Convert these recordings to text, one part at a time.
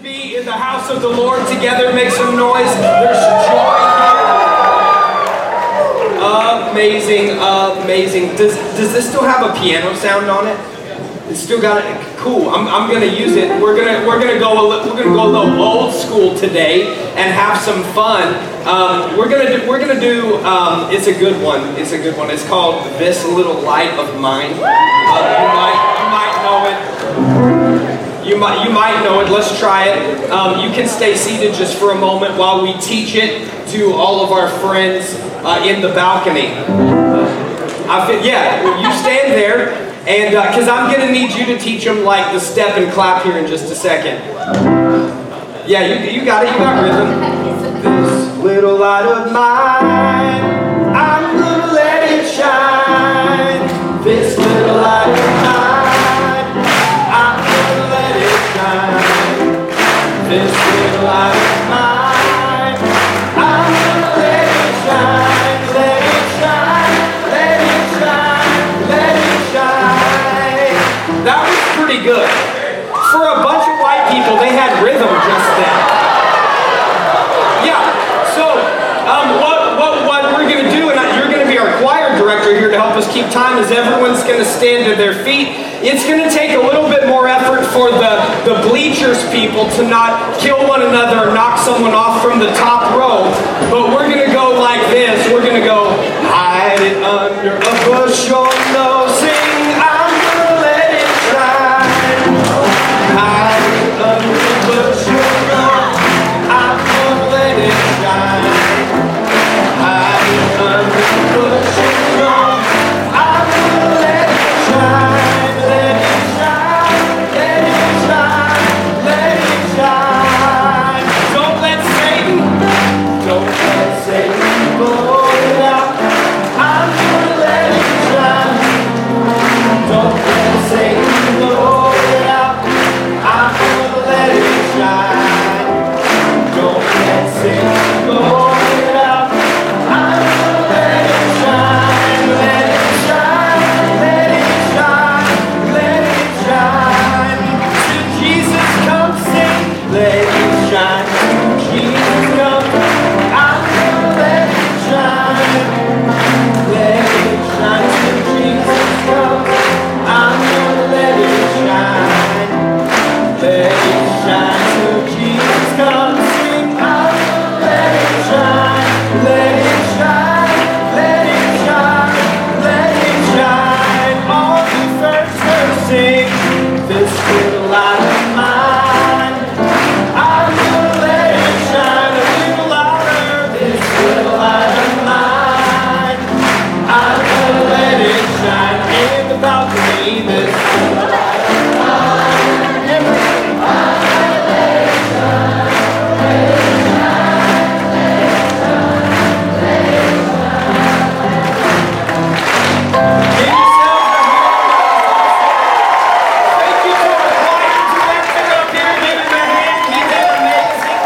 be in the house of the Lord together? Make some noise. There's joy here. Amazing, amazing. Does this still have a piano sound on it? It's still got it. Cool. I'm gonna use it. We're gonna go a little old school today and have some fun. We're gonna do. It's a good one. It's a good one. It's called "This Little Light of Mine." You might know it. You might know it. Let's try it. You can stay seated just for a moment while we teach it to all of our friends in the balcony. You stand there. And because I'm going to need you to teach them like the step and clap here in just a second. Yeah, you got it. You got rhythm. This little light of mine, I'm going to let it shine. This little light of mine, I'm going to let it shine. This little light of mine, I'm going to let it shine. Let it shine, let it shine, let it shine. That was pretty good. For a bunch of white people, they had rhythm just then. Yeah, so what we're going to do, and you're going to be our choir director here to help us keep time, is everyone's going to stand to their feet. It's going to take a little bit more effort for the bleachers people to not kill one another or knock someone off from the top row, but we're going to go like this. We're going to go, hide it under a bushel, no, sing, I'm going to let it shine. Hide it under a bushel, no, I'm going to let it shine. Hide it under a bushel, no, I'm going to let it shine. Let it shine, let it shine, let it shine. Don't let Satan blow it out. I'm gonna let it shine. Don't let Satan blow it out. I'm gonna let it shine. Don't let Satan blow it out. I'm gonna let it shine. Let it shine, let it shine, let it shine. To Jesus come sing. Let it shine. To Jesus come. I'm gonna let it shine. Let it shine. To Jesus come. I'm gonna let it shine. Let it shine. Till Jesus comes, sing. I'm gonna let it shine. Let it shine. Let it shine. Let it shine. All the first verse sing. This little light of mine, I'm gonna let it shine a little louder. This little light of mine, I'm gonna let it shine in the balcony. This little light of mine, everybody, I'm gonna let it shine. Let it shine, let it shine, let it shine. Give yourself a hand. Thank you to our choir director up here. Give him a hand. He did amazing.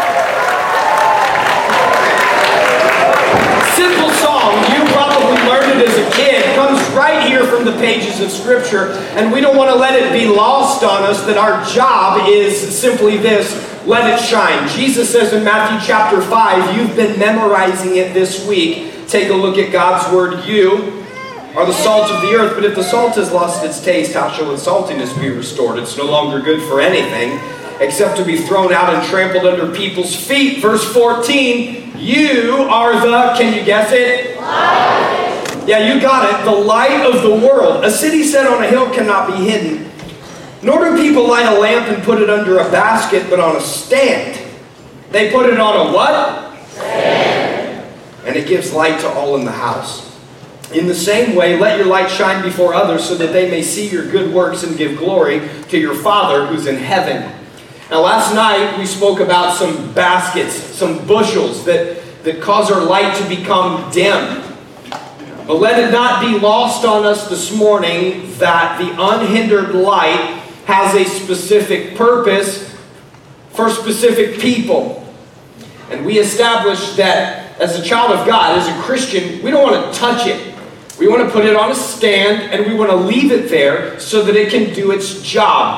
Simple song. You probably learned it as a kid. It comes right here from the pages of Scripture, and we don't want to let it be lost on us that our job is simply this: let it shine. Jesus says in Matthew chapter 5, you've been memorizing it this week. Take a look at God's word. You are the salt of the earth, but if the salt has lost its taste, how shall its saltiness be restored? It's no longer good for anything except to be thrown out and trampled under people's feet. Verse 14, you are the, can you guess it? Light. Yeah, you got it. The light of the world. A city set on a hill cannot be hidden. Nor do people light a lamp and put it under a basket, but on a stand. They put it on a what? Stand. And it gives light to all in the house. In the same way, let your light shine before others so that they may see your good works and give glory to your Father who's in heaven. Now, last night we spoke about some baskets, some bushels that cause our light to become dim. But let it not be lost on us this morning that the unhindered light has a specific purpose for specific people. And we established that as a child of God, as a Christian, we don't want to touch it. We want to put it on a stand and we want to leave it there so that it can do its job.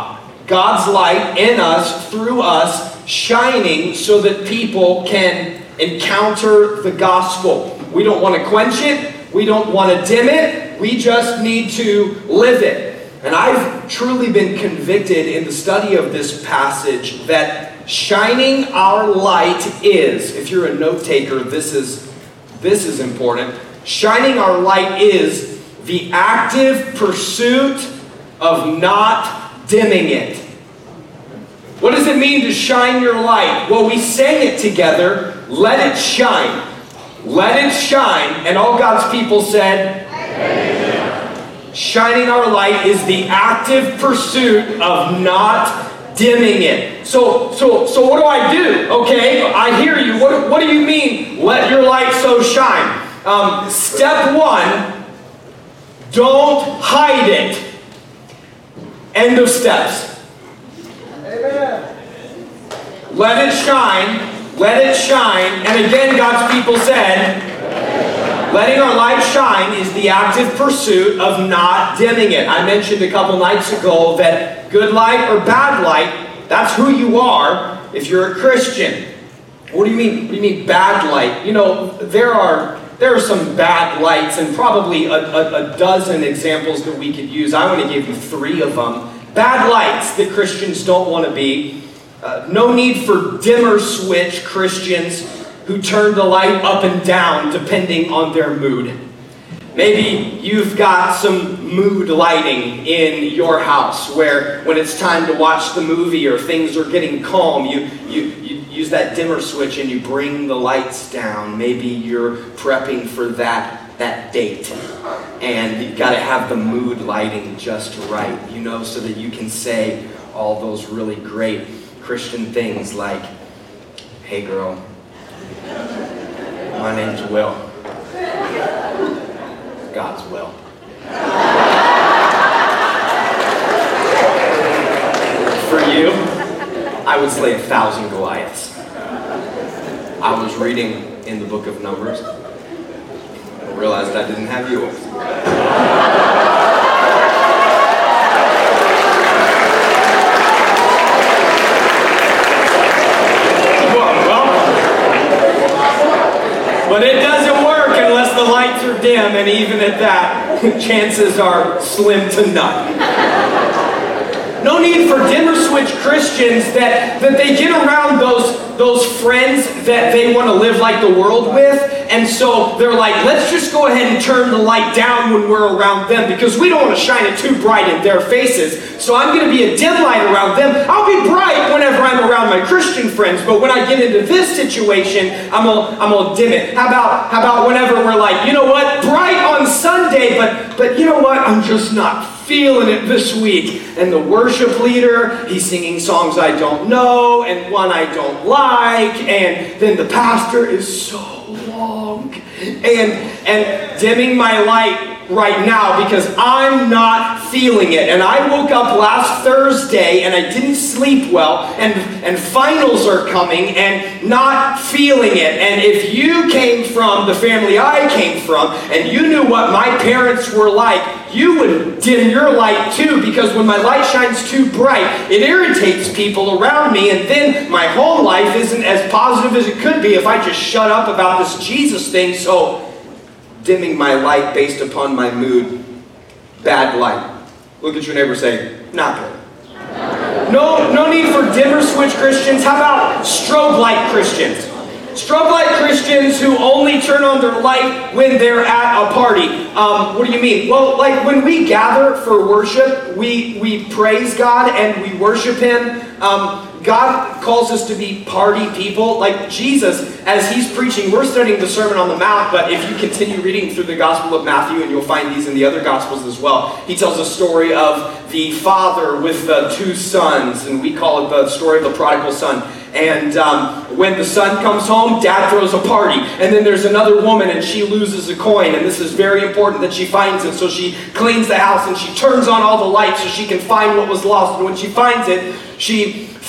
God's light in us, through us, shining so that people can encounter the gospel. We don't want to quench it. We don't want to dim it. We just need to live it. And I've truly been convicted in the study of this passage that shining our light is, if you're a note taker, this is important. Shining our light is the active pursuit of not dimming it. What does it mean to shine your light? Well, we sang it together, let it shine. Let it shine. And all God's people said, amen. Shining our light is the active pursuit of not dimming it. So what do I do? Okay, I hear you. What do you mean, let your light so shine? Step one, don't hide it. End of steps. Amen. Let it shine. Let it shine. And again, God's people said, letting our light shine is the active pursuit of not dimming it. I mentioned a couple nights ago that good light or bad light, that's who you are if you're a Christian. What do you mean? What do you mean bad light? You know, there are some bad lights, and probably a dozen examples that we could use. I want to give you 3 of them. Bad lights that Christians don't want to be. No need for dimmer switch Christians who turn the light up and down depending on their mood. Maybe you've got some mood lighting in your house where when it's time to watch the movie or things are getting calm, you use that dimmer switch and you bring the lights down. Maybe you're prepping for that date and you've got to have the mood lighting just right, you know, so that you can say all those really great Christian things like, hey girl, my name's Will. God's will. For you, I would slay 1,000 Goliaths. I was reading in the book of Numbers and realized I didn't have yours. But it doesn't work unless the lights are dim, and even at that, chances are slim to none. No need for dimmer switch Christians that they get around those friends that they want to live like the world with, and so they're like, let's just go ahead and turn the light down when we're around them because we don't want to shine it too bright in their faces. So I'm going to be a dim light around them. I'll be bright whenever I'm around my Christian friends, but when I get into this situation, I'm gonna dim it. How about whenever we're like, you know what, bright on Sunday, but you know what, I'm just not feeling it this week. And the worship leader, he's singing songs I don't know and one I don't like, and then the pastor is so long and dimming my light right now because I'm not feeling it. And I woke up last Thursday and I didn't sleep well, and finals are coming and not feeling it. And if you came from the family I came from and you knew what my parents were like, you would dim your light too, because when my light shines too bright, it irritates people around me, and then my home life isn't as positive as it could be if I just shut up about this Jesus thing. So dimming my light based upon my mood, bad light. Look at your neighbor and say, not good. No need for dimmer switch Christians. How about strobe light Christians? Strobe light Christians who only turn on their light when they're at a party. What do you mean? Well, like when we gather for worship, we praise God and we worship Him. God calls us to be party people. Like Jesus, as He's preaching, we're studying the Sermon on the Mount, but if you continue reading through the Gospel of Matthew, and you'll find these in the other Gospels as well, He tells a story of the father with the 2 sons, and we call it the story of the prodigal son. And when the son comes home, dad throws a party. And then there's another woman and she loses a coin. And this is very important that she finds it. So she cleans the house and she turns on all the lights so she can find what was lost. And when she finds it, she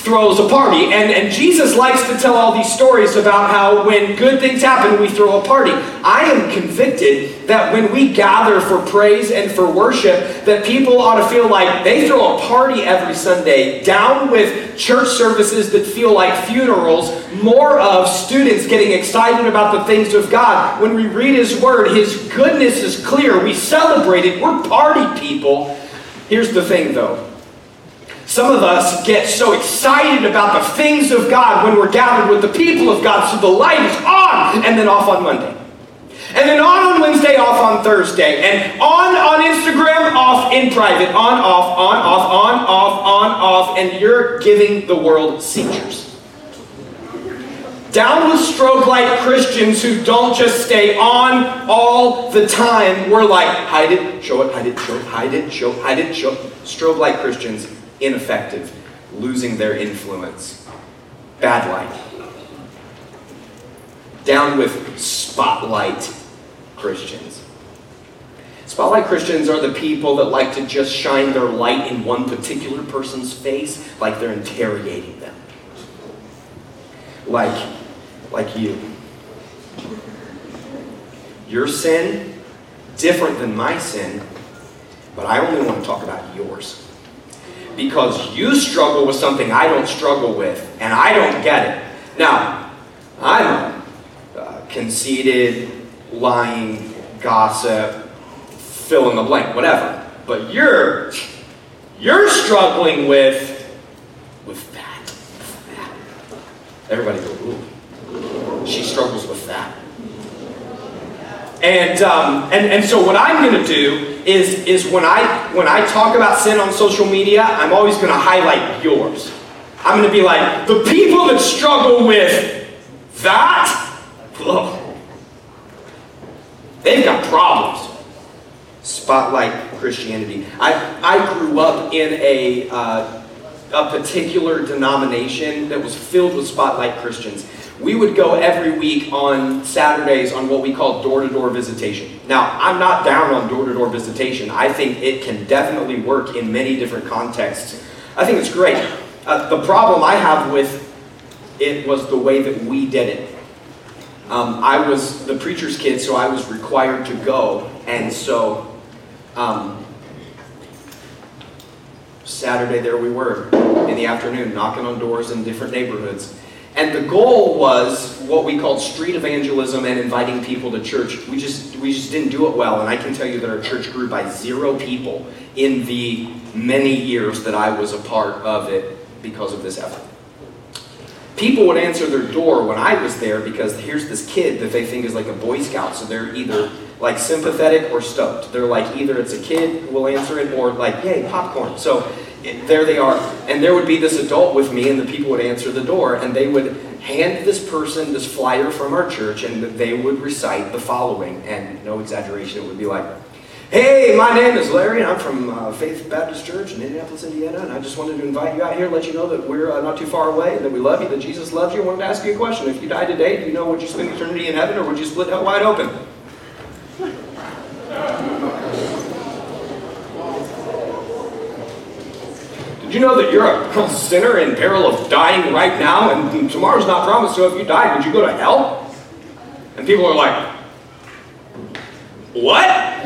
throws a party. And Jesus likes to tell all these stories about how when good things happen, we throw a party. I am convicted that when we gather for praise and for worship, that people ought to feel like they throw a party every Sunday, down with church services that feel like funerals, more of students getting excited about the things of God. When we read His Word, His goodness is clear. We celebrate it. We're party people. Here's the thing, though. Some of us get so excited about the things of God when we're gathered with the people of God, so the light is on and then off on Monday. And then on Wednesday, off on Thursday. And on Instagram, off in private. On, off. And you're giving the world seizures. Down with strobe-light Christians who don't just stay on all the time. We're like, hide it, show it, hide it, show it, hide it, show it, hide it, show it. Strobe-light Christians, ineffective, losing their influence. Bad light. Down with spotlight Christians. Spotlight Christians are the people that like to just shine their light in one particular person's face, like they're interrogating them. Like you. Your sin, different than my sin, but I only want to talk about yours. Because you struggle with something I don't struggle with, and I don't get it. Now, I'm conceited, lying, gossip, fill in the blank, whatever. But you're struggling with that. Everybody go, ooh. She struggles with that. And so what I'm going to do is when I talk about sin on social media, I'm always going to highlight yours. I'm going to be like, the people that struggle with that, ugh, they've got problems. Spotlight Christianity. I grew up in a particular denomination that was filled with spotlight Christians. We would go every week on Saturdays on what we call door-to-door visitation. Now, I'm not down on door-to-door visitation. I think it can definitely work in many different contexts. I think it's great. The problem I have with it was the way that we did it. I was the preacher's kid, so I was required to go. And so, Saturday there we were in the afternoon, knocking on doors in different neighborhoods. And the goal was what we called street evangelism and inviting people to church. We just didn't do it well. And I can tell you that our church grew by 0 people in the many years that I was a part of it because of this effort. People would answer their door when I was there because here's this kid that they think is like a Boy Scout. So they're either like sympathetic or stoked. They're like either it's a kid who will answer it or like, yay, popcorn. So there they are. And there would be this adult with me and the people would answer the door and they would hand this person this flyer from our church and they would recite the following. And no exaggeration, it would be like, hey, my name is Larry and I'm from Faith Baptist Church in Indianapolis, Indiana. And I just wanted to invite you out here, let you know that we're not too far away and that we love you, that Jesus loves you. I wanted to ask you a question. If you died today, do you know would you spend eternity in heaven or would you split hell wide open? Did you know that you're a sinner in peril of dying right now and tomorrow's not promised, so if you died, would you go to hell? And people are like, what?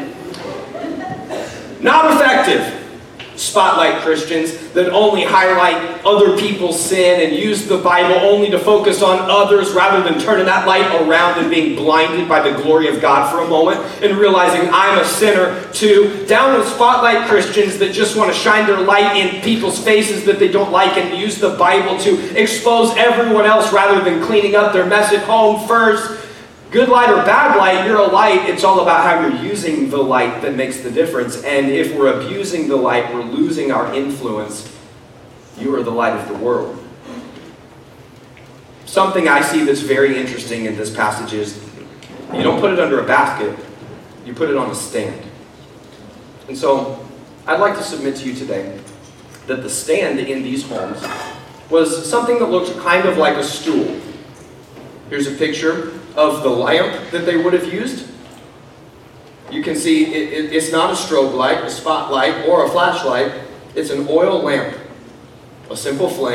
Not effective. Spotlight Christians that only highlight other people's sin and use the Bible only to focus on others rather than turning that light around and being blinded by the glory of God for a moment and realizing I'm a sinner too. Down with spotlight Christians that just want to shine their light in people's faces that they don't like and use the Bible to expose everyone else rather than cleaning up their mess at home first. Good light or bad light, you're a light. It's all about how you're using the light that makes the difference. And if we're abusing the light, we're losing our influence. You are the light of the world. Something I see that's very interesting in this passage is you don't put it under a basket, you put it on a stand. And so I'd like to submit to you today that the stand in these homes was something that looked kind of like a stool. Here's a picture of the lamp that they would have used. You can see it's not a strobe light, a spotlight, or a flashlight. It's an oil lamp, a simple flame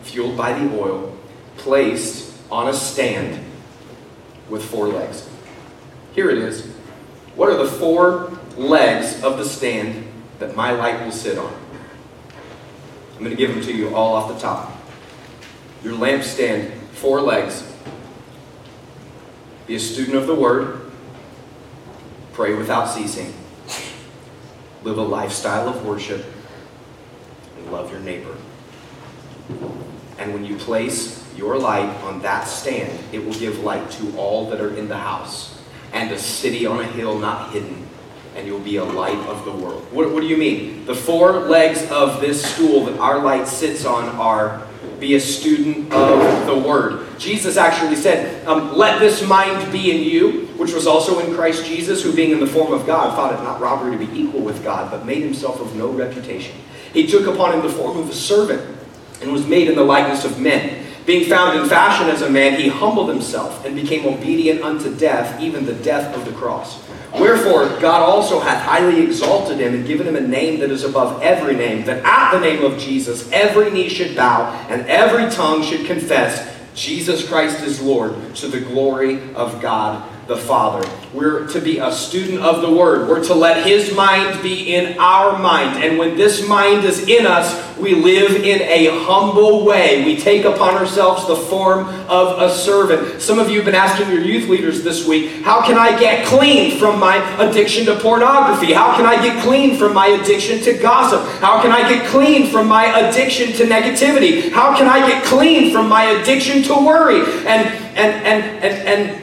fueled by the oil, placed on a stand with 4 legs. Here it is. What are the 4 legs of the stand that my light will sit on? I'm going to give them to you all off the top. Your lampstand, 4 legs. Be a student of the Word. Pray without ceasing. Live a lifestyle of worship. And love your neighbor. And when you place your light on that stand, it will give light to all that are in the house. And a city on a hill not hidden. And you'll be a light of the world. What do you mean? The 4 legs of this stool that our light sits on are: be a student of the Word. Jesus actually said, let this mind be in you, which was also in Christ Jesus, who being in the form of God, thought it not robbery to be equal with God, but made himself of no reputation. He took upon him the form of a servant, and was made in the likeness of men. Being found in fashion as a man, he humbled himself, and became obedient unto death, even the death of the cross. Wherefore God also hath highly exalted him, and given him a name that is above every name, that at the name of Jesus every knee should bow, and every tongue should confess Jesus Christ is Lord, to the glory of God the Father. We're to be a student of the Word. We're to let His mind be in our mind. And when this mind is in us, we live in a humble way. We take upon ourselves the form of a servant. Some of you have been asking your youth leaders this week, how can I get clean from my addiction to pornography? How can I get clean from my addiction to gossip? How can I get clean from my addiction to negativity? How can I get clean from my addiction to worry? And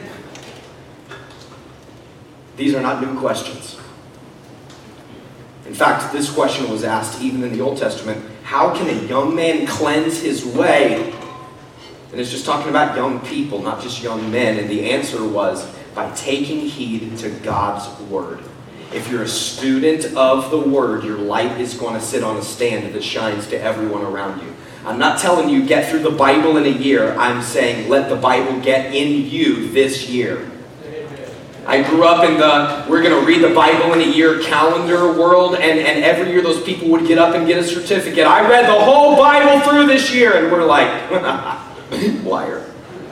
these are not new questions. In fact, this question was asked even in the Old Testament. How can a young man cleanse his way? And it's just talking about young people, not just young men. And the answer was by taking heed to God's Word. If you're a student of the Word, your light is going to sit on a stand that shines to everyone around you. I'm not telling you get through the Bible in a year. I'm saying let the Bible get in you this year. I grew up in the, we're going to read the Bible in a year calendar world, and every year those people would get up and get a certificate. I read the whole Bible through this year, and we're like, liar.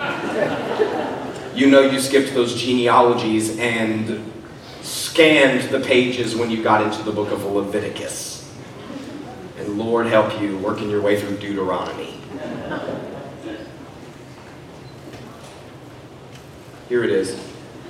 You know you skipped those genealogies and scanned the pages when you got into the book of Leviticus. And Lord help you working your way through Deuteronomy. Here it is.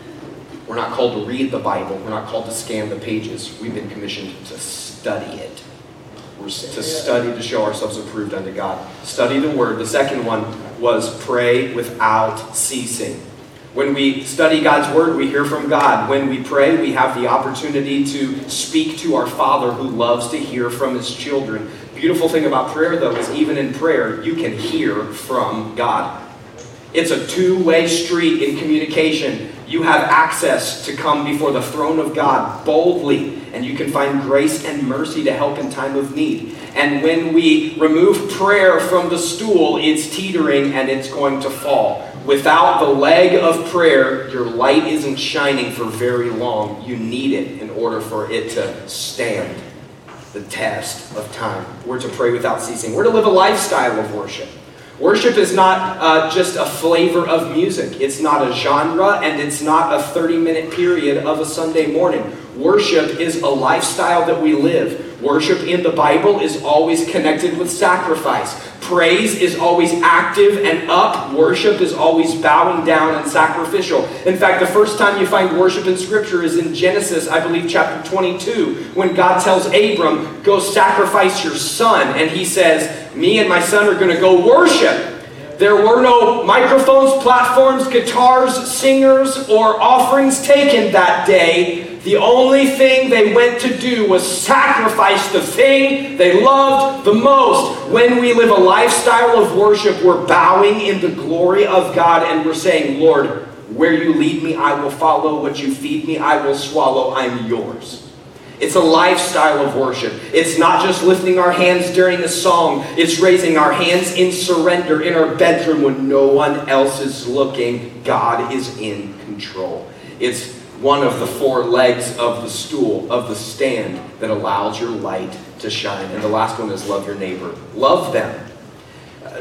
We're not called to read the Bible. We're not called to scan the pages. We've been commissioned to study it. We're to study to show ourselves approved unto God. Study the Word. The second one was pray without ceasing. When we study God's Word, we hear from God. When we pray, we have the opportunity to speak to our Father who loves to hear from His children. Beautiful thing about prayer, though, is even in prayer, you can hear from God. It's a two-way street in communication. You have access to come before the throne of God boldly, and you can find grace and mercy to help in time of need. And when we remove prayer from the stool, it's teetering and it's going to fall. Without the leg of prayer, your light isn't shining for very long. You need it in order for it to stand the test of time. We're to pray without ceasing. We're to live a lifestyle of worship. Worship is not just a flavor of music. It's not a genre, and it's not a 30-minute period of a Sunday morning. Worship is a lifestyle that we live. Worship in the Bible is always connected with sacrifice. Praise is always active and up. Worship is always bowing down and sacrificial. In fact, the first time you find worship in Scripture is in Genesis, I believe, chapter 22, when God tells Abram, go sacrifice your son. And he says, me and my son are going to go worship. There were no microphones, platforms, guitars, singers, or offerings taken that day. The only thing they went to do was sacrifice the thing they loved the most. When we live a lifestyle of worship, we're bowing in the glory of God, and we're saying, Lord, where you lead me, I will follow. What you feed me, I will swallow. I'm yours. It's a lifestyle of worship. It's not just lifting our hands during a song. It's raising our hands in surrender in our bedroom when no one else is looking. God is in control. It's one of the 4 legs of the stool, of the stand, that allows your light to shine. And the last one is love your neighbor. Love them.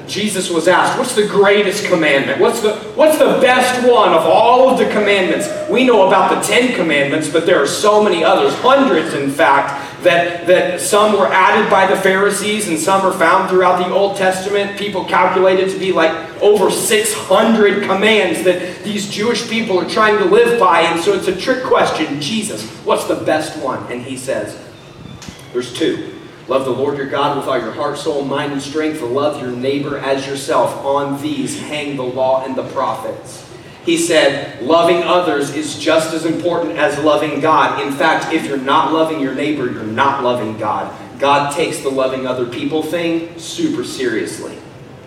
Jesus was asked, what's the greatest commandment? What's the best one of all of the commandments? We know about the 10 commandments, but there are so many others, hundreds in fact, that some were added by the Pharisees and some are found throughout the Old Testament. People calculate it to be like over 600 commands that these Jewish people are trying to live by. And so it's a trick question. Jesus, what's the best one? And he says, there's 2. Love the Lord your God with all your heart, soul, mind, and strength. Love your neighbor as yourself. On these hang the law and the prophets. He said, loving others is just as important as loving God. In fact, if you're not loving your neighbor, you're not loving God. God takes the loving other people thing super seriously.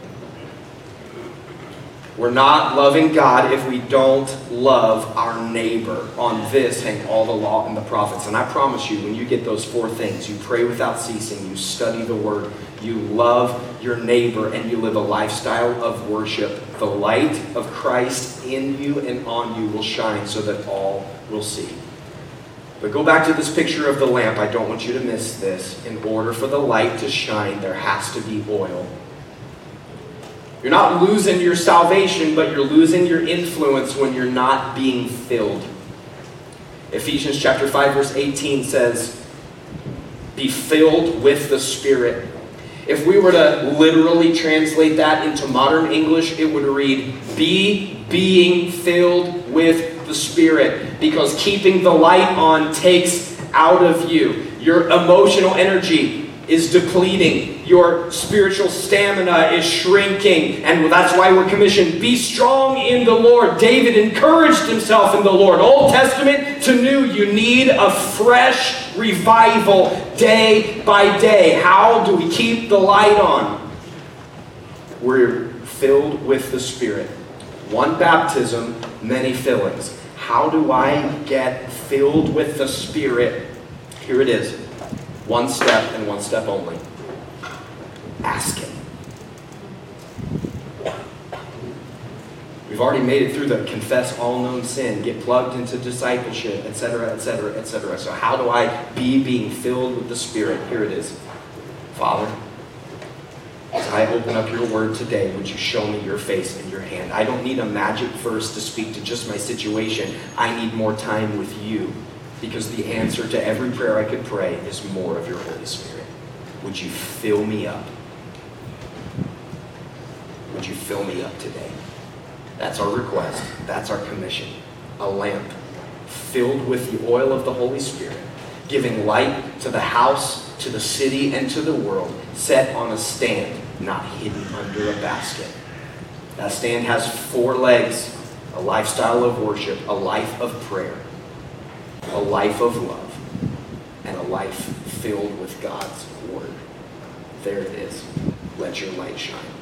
We're not loving God if we don't love our neighbor. On this hang all the law and the prophets. And I promise you, when you get those 4 things, you pray without ceasing, you study the word, you love your neighbor, and you live a lifestyle of worship, the light of Christ in you and on you will shine so that all will see. But go back to this picture of the lamp. I don't want you to miss this. In order for the light to shine, there has to be oil. You're not losing your salvation, but you're losing your influence when you're not being filled. Ephesians chapter 5, verse 18 says, be filled with the Spirit. If we were to literally translate that into modern English, it would read, be being filled with the Spirit. Because keeping the light on takes out of you. Your emotional energy is depleting. Your spiritual stamina is shrinking. And that's why we're commissioned, be strong in the Lord. David encouraged himself in the Lord. Old Testament to New, you need a fresh revival day by day. How do we keep the light on? We're filled with the Spirit. One baptism, many fillings. How do I get filled with the Spirit? Here it is. One step and one step only. Ask Him. We've already made it through the confess all known sin, get plugged into discipleship, etc., etc., etc. So how do I be being filled with the Spirit? Here it is. Father, as I open up your word today, would you show me your face and your hand? I don't need a magic verse to speak to just my situation. I need more time with you. Because the answer to every prayer I could pray is more of your Holy Spirit. Would you fill me up? Would you fill me up today? That's our request. That's our commission. A lamp filled with the oil of the Holy Spirit, giving light to the house, to the city, and to the world, set on a stand, not hidden under a basket. That stand has 4 legs, a lifestyle of worship, a life of prayer, a life of love, and a life filled with God's word. There it is. Let your light shine.